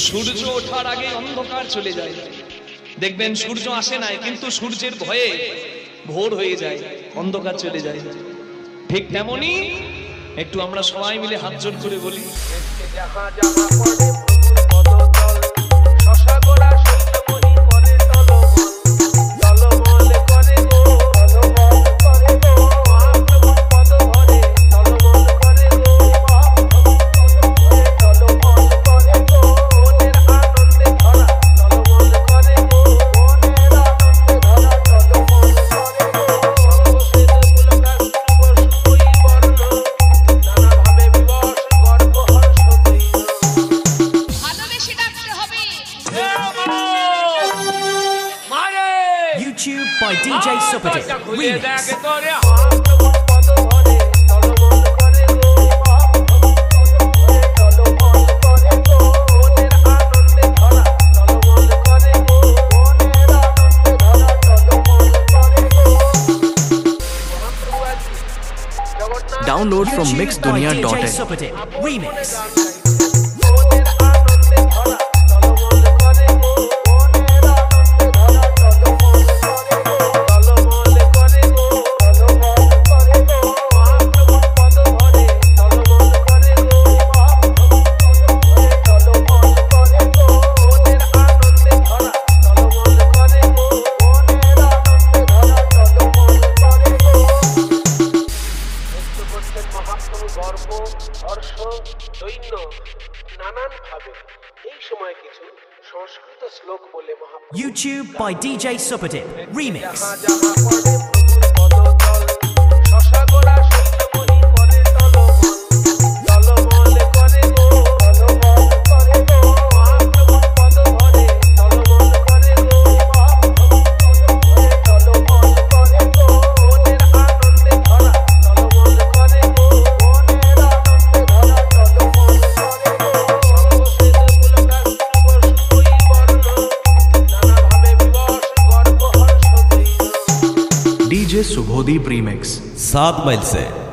সূর্য ওঠার আগে অন্ধকার চলে যায়। দেখবেন সূর্য আসে না, কিন্তু সূর্যের ভয়ে ভোর হয়ে যায়, অন্ধকার চলে যায়। ঠিক তেমনি একটু আমরা সবাই মিলে হাত জোড় করে বলি, YouTube by DJ Superdip Remix. Download from mixdunia.in. DJ Superdip Remix. YouTube by DJ Superdip Remix. DJ Subhodip Remix 7 mile से